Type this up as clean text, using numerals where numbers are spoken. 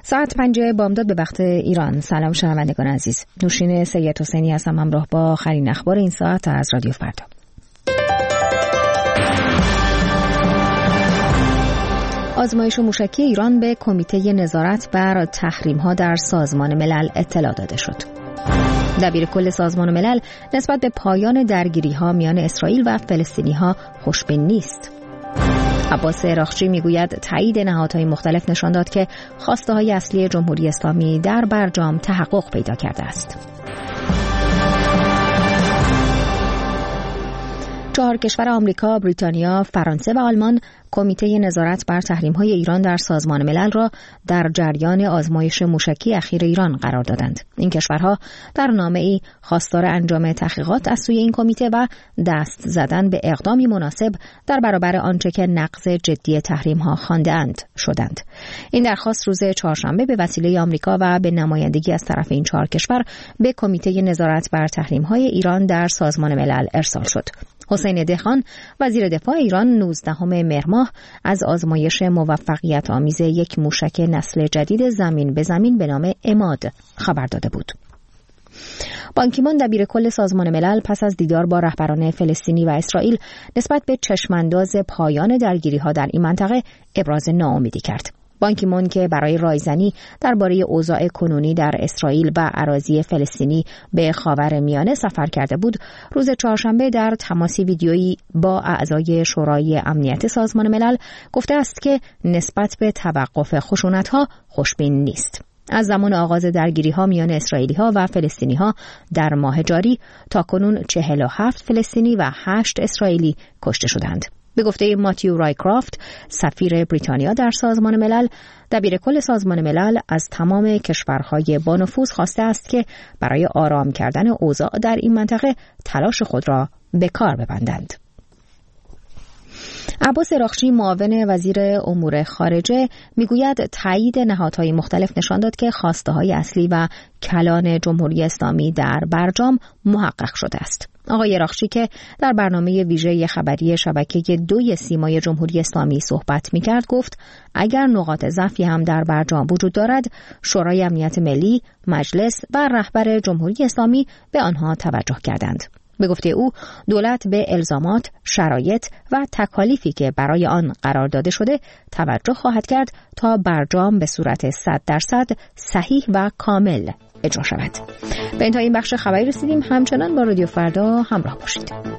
ساعت 5 بامداد به وقت ایران. سلام شنوندگان عزیز. نوشین سید حسینی هستم همراه با آخرین اخبار این ساعت از رادیو فردا. آزمایش موشکی ایران به کمیته نظارت بر تحریم‌ها در سازمان ملل اطلاع داده شد. دبیرکل سازمان ملل نسبت به پایان درگیری‌ها میان اسرائیل و فلسطینی‌ها خوشبین نیست. عباس اراغچی میگوید تایید نهادهای مختلف نشان داد که خواسته‌های اصلی جمهوری اسلامی در برجام تحقق پیدا کرده است. 4 کشور آمریکا، بریتانیا، فرانسه و آلمان کمیته نظارت بر تحریم‌های ایران در سازمان ملل را در جریان آزمایش موشکی اخیر ایران قرار دادند. این کشورها در نامه‌ای خواستار انجام تحقیقات از سوی این کمیته و دست زدن به اقدامی مناسب در برابر آنچه که نقض جدی تحریم‌ها خوانده‌اند شدند. این درخواست روز چهارشنبه به وسیله آمریکا و به نمایندگی از طرف این 4 کشور به کمیته نظارت بر تحریم‌های ایران در سازمان ملل ارسال شد. حسین دهخان وزیر دفاع ایران 19 مهر ماه از آزمایش موفقیت آمیز یک موشک نسل جدید زمین به زمین به نام عماد خبر داده بود. بان کی مون دبیرکل سازمان ملل پس از دیدار با رهبران فلسطینی و اسرائیل نسبت به چشمانداز پایان درگیری‌ها در این منطقه ابراز ناامیدی کرد. بان کی مون که برای رایزنی درباره اوضاع کنونی در اسرائیل و اراضی فلسطینی به خاورمیانه سفر کرده بود، روز چهارشنبه در تماسی ویدیویی با اعضای شورای امنیت سازمان ملل گفته است که نسبت به توقف خشونت‌ها خوشبین نیست. از زمان آغاز درگیری‌ها میان اسرائیلی‌ها و فلسطینی‌ها در ماه جاری تاکنون 47 فلسطینی و 8 اسرائیلی کشته شدند. به گفته ماتیو رایکرافت، سفیر بریتانیا در سازمان ملل، دبیرکل سازمان ملل از تمام کشورهای با نفوذ خواسته است که برای آرام کردن اوضاع در این منطقه تلاش خود را به کار ببندند. عباس اراغچی معاون وزیر امور خارجه میگوید تایید نهادهای مختلف نشان داد که خواسته‌های اصلی و کلان جمهوری اسلامی در برجام محقق شده است. آقای اراغچی که در برنامه ویژه خبری شبکه 2 سیمای جمهوری اسلامی صحبت می‌کرد گفت اگر نقاط ضعفی هم در برجام وجود دارد، شورای امنیت ملی، مجلس و رهبر جمهوری اسلامی به آنها توجه کردند. به گفته او دولت به الزامات، شرایط و تکالیفی که برای آن قرار داده شده توجه خواهد کرد تا برجام به صورت 100% صحیح و کامل اجرا شود. به انتهای این بخش خبری رسیدیم. همچنان با رادیو فردا همراه باشید.